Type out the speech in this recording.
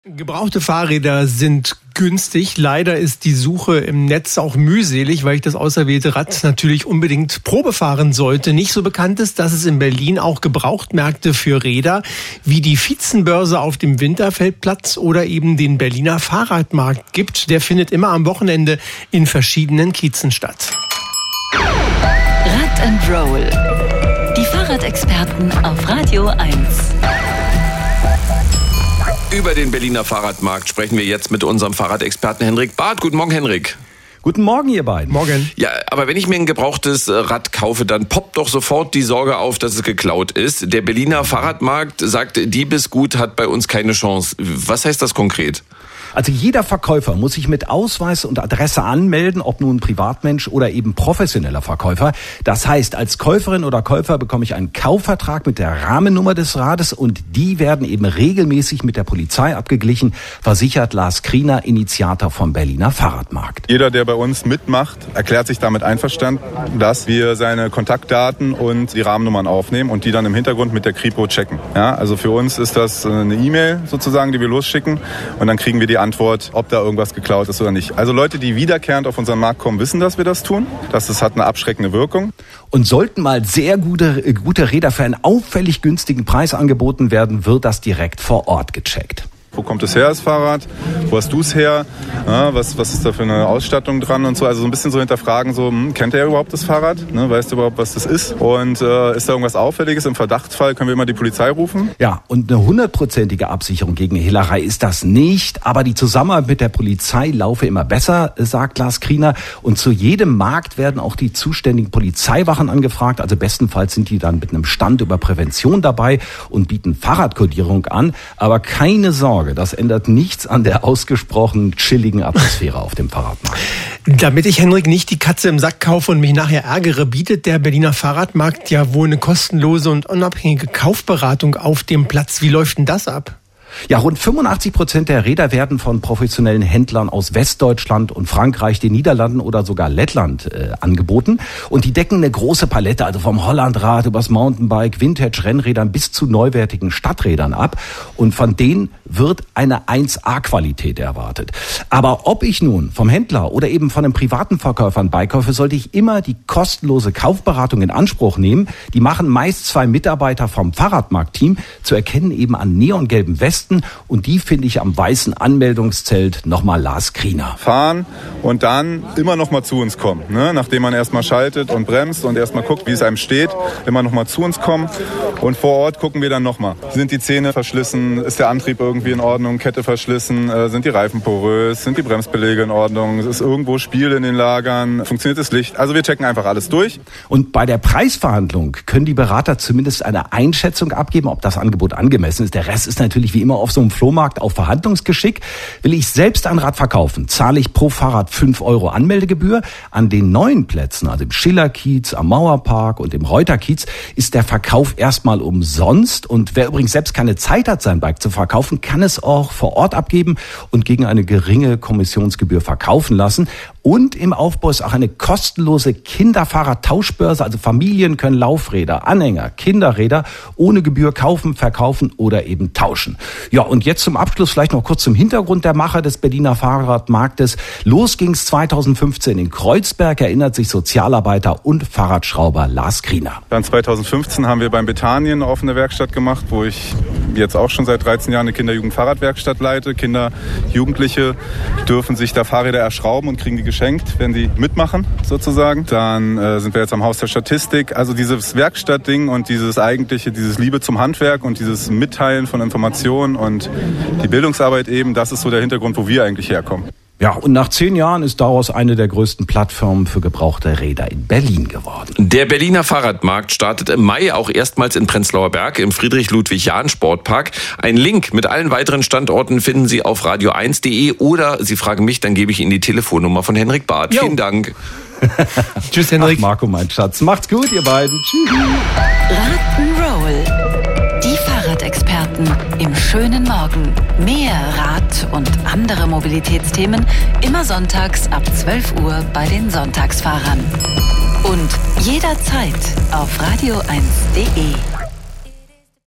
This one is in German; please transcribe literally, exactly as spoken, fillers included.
Gebrauchte Fahrräder sind günstig. Leider ist die Suche im Netz auch mühselig, weil ich das auserwählte Rad natürlich unbedingt Probe fahren sollte. Nicht so bekannt ist, dass es in Berlin auch Gebrauchtmärkte für Räder wie die Vizenbörse auf dem Winterfeldplatz oder eben den Berliner Fahrradmarkt gibt. Der findet immer am Wochenende in verschiedenen Kiezen statt. Rad and Roll. Die Fahrradexperten auf Radio eins. Über den Berliner Fahrradmarkt sprechen wir jetzt mit unserem Fahrradexperten Henrik Barth. Guten Morgen, Henrik. Guten Morgen, ihr beiden. Morgen. Ja, aber wenn ich mir ein gebrauchtes Rad kaufe, dann poppt doch sofort die Sorge auf, dass es geklaut ist. Der Berliner Fahrradmarkt sagt, Diebesgut hat bei uns keine Chance. Was heißt das konkret? Also jeder Verkäufer muss sich mit Ausweis und Adresse anmelden, ob nun Privatmensch oder eben professioneller Verkäufer. Das heißt, als Käuferin oder Käufer bekomme ich einen Kaufvertrag mit der Rahmennummer des Rades und die werden eben regelmäßig mit der Polizei abgeglichen, versichert Lars Kriener, Initiator vom Berliner Fahrradmarkt. Jeder, der bei uns mitmacht, erklärt sich damit einverstanden, dass wir seine Kontaktdaten und die Rahmennummern aufnehmen und die dann im Hintergrund mit der Kripo checken. Ja, also für uns ist das eine E-Mail sozusagen, die wir losschicken und dann kriegen wir die Antwort, ob da irgendwas geklaut ist oder nicht. Also Leute, die wiederkehrend auf unseren Markt kommen, wissen, dass wir das tun. Das, das hat eine abschreckende Wirkung. Und sollten mal sehr gute, gute Räder für einen auffällig günstigen Preis angeboten werden, wird das direkt vor Ort gecheckt. Wo kommt es her, das Fahrrad? Wo hast du es her? Ja, was, was ist da für eine Ausstattung dran und so? Also so ein bisschen so hinterfragen, so, hm, kennt er überhaupt das Fahrrad? Ne, weißt du überhaupt, was das ist? Und äh, ist da irgendwas Auffälliges? Im Verdachtsfall können wir immer die Polizei rufen? Ja, und eine hundertprozentige Absicherung gegen Hehlerei ist das nicht. Aber die Zusammenarbeit mit der Polizei laufe immer besser, sagt Lars Kriener. Und zu jedem Markt werden auch die zuständigen Polizeiwachen angefragt. Also bestenfalls sind die dann mit einem Stand über Prävention dabei und bieten Fahrradkodierung an. Aber keine Sorge. Das ändert nichts an der ausgesprochen chilligen Atmosphäre auf dem Fahrradmarkt. Damit ich, Henrik, nicht die Katze im Sack kaufe und mich nachher ärgere, bietet der Berliner Fahrradmarkt ja wohl eine kostenlose und unabhängige Kaufberatung auf dem Platz. Wie läuft denn das ab? Ja, rund fünfundachtzig Prozent der Räder werden von professionellen Händlern aus Westdeutschland und Frankreich, den Niederlanden oder sogar Lettland äh, angeboten. Und die decken eine große Palette, also vom Hollandrad übers Mountainbike, Vintage-Rennrädern bis zu neuwertigen Stadträdern ab. Und von denen wird eine eins A Qualität erwartet. Aber ob ich nun vom Händler oder eben von einem privaten Verkäufer ein Bike kaufe, sollte ich immer die kostenlose Kaufberatung in Anspruch nehmen. Die machen meist zwei Mitarbeiter vom Fahrradmarktteam, zu erkennen eben an neongelben Westen. Und die finde ich am weißen Anmeldungszelt nochmal Lars Kriener. Fahren und dann immer nochmal zu uns kommen. Ne? Nachdem man erstmal schaltet und bremst und erstmal guckt, wie es einem steht, immer nochmal zu uns kommen. Und vor Ort gucken wir dann nochmal. Sind die Zähne verschlissen? Ist der Antrieb irgendwie in Ordnung? Kette verschlissen? Äh, sind die Reifen porös? Sind die Bremsbeläge in Ordnung? Ist irgendwo Spiel in den Lagern? Funktioniert das Licht? Also wir checken einfach alles durch. Und bei der Preisverhandlung können die Berater zumindest eine Einschätzung abgeben, ob das Angebot angemessen ist. Der Rest ist natürlich wie immer auf so einem Flohmarkt auf Verhandlungsgeschick. Will ich selbst ein Rad verkaufen, zahle ich pro Fahrrad fünf Euro Anmeldegebühr. An den neuen Plätzen, also im Schillerkiez, am Mauerpark und im Reuterkiez, ist der Verkauf erstmal umsonst. Und wer übrigens selbst keine Zeit hat, sein Bike zu verkaufen, kann es auch vor Ort abgeben und gegen eine geringe Kommissionsgebühr verkaufen lassen. Und im Aufbau ist auch eine kostenlose Kinderfahrradtauschbörse. Also Familien können Laufräder, Anhänger, Kinderräder ohne Gebühr kaufen, verkaufen oder eben tauschen. Ja, und jetzt zum Abschluss vielleicht noch kurz zum Hintergrund der Macher des Berliner Fahrradmarktes. Los ging's zweitausendfünfzehn in Kreuzberg, erinnert sich Sozialarbeiter und Fahrradschrauber Lars Kriener. Dann zweitausendfünfzehn haben wir beim Bethanien eine offene Werkstatt gemacht, wo ich jetzt auch schon seit dreizehn Jahren eine Kinder-Jugend-Fahrradwerkstatt leite. Kinder, Jugendliche dürfen sich da Fahrräder erschrauben und kriegen die geschenkt, wenn sie mitmachen sozusagen. Dann äh, sind wir jetzt am Haus der Statistik. Also dieses Werkstattding und dieses eigentliche, dieses Liebe zum Handwerk und dieses Mitteilen von Informationen und die Bildungsarbeit eben, das ist so der Hintergrund, wo wir eigentlich herkommen. Ja, und nach zehn Jahren ist daraus eine der größten Plattformen für gebrauchte Räder in Berlin geworden. Der Berliner Fahrradmarkt startet im Mai auch erstmals in Prenzlauer Berg im Friedrich-Ludwig-Jahn-Sportpark. Einen Link mit allen weiteren Standorten finden Sie auf radio eins punkt de oder Sie fragen mich, dann gebe ich Ihnen die Telefonnummer von Henrik Barth. Jo. Vielen Dank. Tschüss, Henrik. Ach, Marco, mein Schatz. Macht's gut, ihr beiden. Tschüss. Rock'n'Roll. Die Fahrradexperten im schönen Morgen. Mehr Rad- und andere Mobilitätsthemen immer sonntags ab zwölf Uhr bei den Sonntagsfahrern. Und jederzeit auf radio eins punkt de.